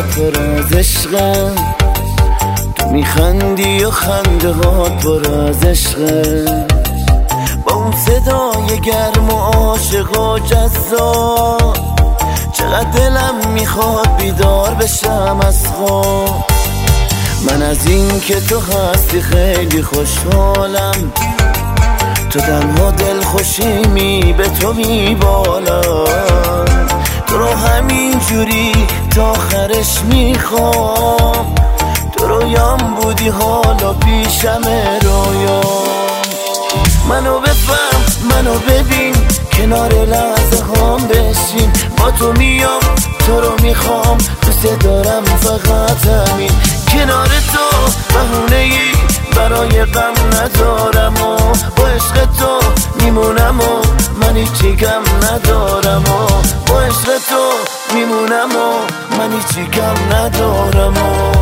پر از عشقه، تو میخندی و خنده هات پر از عشقه، با اون صدای گرم و عاشق و جذاب چقدر دلم میخواد بیدار بشم از خواب. من از این که تو هستی خیلی خوشحالم، تو تنها دل خوشیمی به تو میبالم، تو رو همین جوری تا آخرش میخوام، تو رویام بودی حالا پیشم رویام. منو بفهم منو ببین کنار لحظه هم بشین، با تو میام تو رو میخوام، دوست دارم فقط همین، کنار تو بهونه‌ای برای غم ندارم و با عشق تو میمونم و من هیچی غم ندارم و با عشق تو میمونم و من هیچی غم ندارم و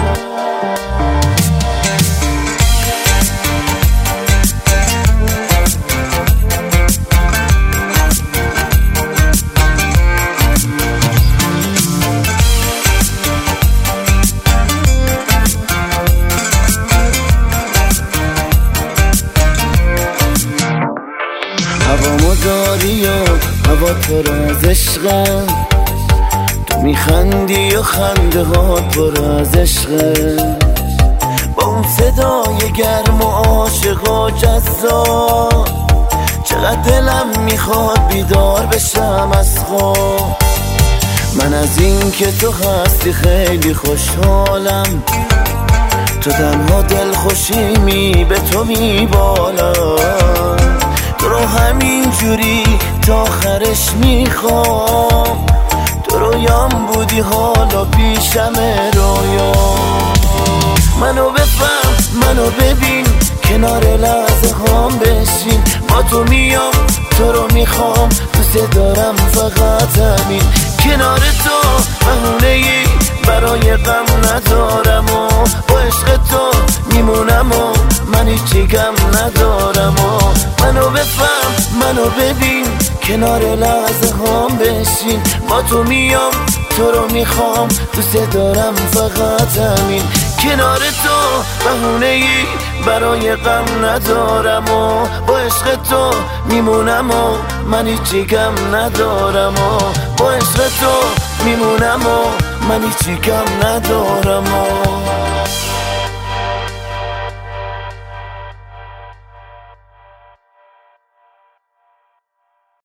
هوامو داری و هوا پر از عشقه، تو میخندی و خنده هات پر از عشقه، با اون صدای گرم و عاشق و جذاب چقدر دلم میخواد بیدار بشم از خواب. من از این که تو هستی خیلی خوشحالم، تو تنها دل خوشیمی به تو میبالم، تو رو همین جوری تا آخرش میخوام، تو رویام بودی حالا پیشم رویام. منو بفهم منو ببین کنار لحظه هم بشین، با تو میام تو رو میخوام، دوست دارم فقط همین، کنار تو بهونه‌ای برای غم ندارم و با عشق تو میمونم و من هیچی غم ندارم و منو بفهم منو ببین کنار لحظه هم بشین، با تو میام تو رو میخوام، دوست دارم فقط همین، کنار تو بهونه‌ای برای غم ندارم و با عشق تو میمونم و من هیچی غم ندارم و با عشق تو میمونم و من هیچی غم ندارم و